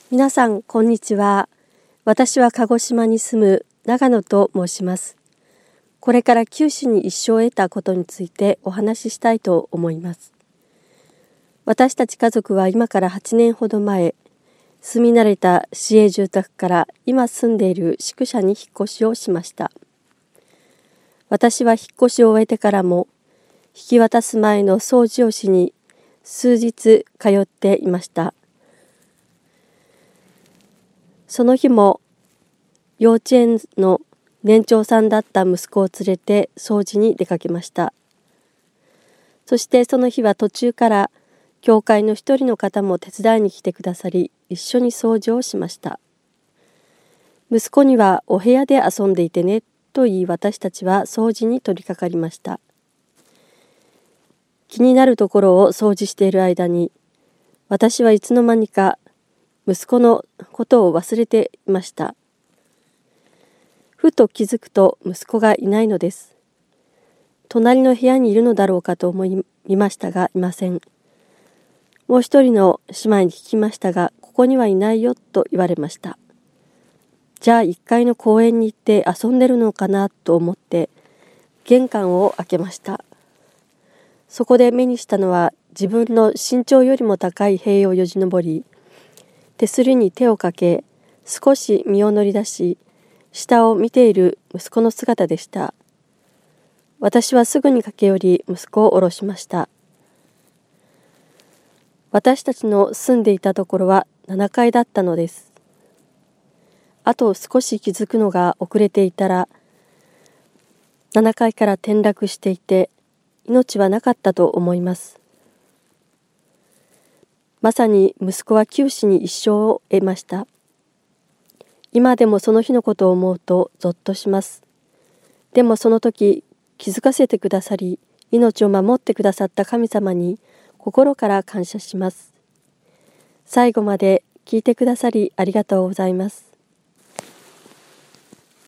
皆さんこんにちは。私は鹿児島に住む長野と申します。これから九州に一生を得たことについてお話ししたいと思います。私たち家族は今から8年ほど前、住み慣れた市営住宅から今住んでいる宿舎に引っ越しをしました。私は引っ越しを終えてからも、引き渡す前の掃除をしに数日通っていました。その日も幼稚園の年長さんだった息子を連れて掃除に出かけました。そしてその日は途中から教会の一人の方も手伝いに来てくださり、一緒に掃除をしました。息子にはお部屋で遊んでいてねと言い、私たちは掃除に取り掛かりました。気になるところを掃除している間に、私はいつの間にか息子のことを忘れていました。ふと気づくと息子がいないのです。隣の部屋にいるのだろうかと思いましたがいません。もう一人の姉妹に聞きましたが、ここにはいないよと言われました。じゃあ1階の公園に行って遊んでるのかなと思って玄関を開けました。そこで目にしたのは自分の身長よりも高い塀をよじ登り、手すりに手をかけ、少し身を乗り出し、下を見ている息子の姿でした。私はすぐに駆け寄り、息子を下ろしました。私たちの住んでいたところは7階だったのです。あと少し気づくのが遅れていたら、7階から転落していて、命はなかったと思います。まさに息子は九死に一生を得ました。今でもその日のことを思うとぞっとします。でもその時気づかせてくださり、命を守ってくださった神様に心から感謝します。最後まで聞いてくださりありがとうございます。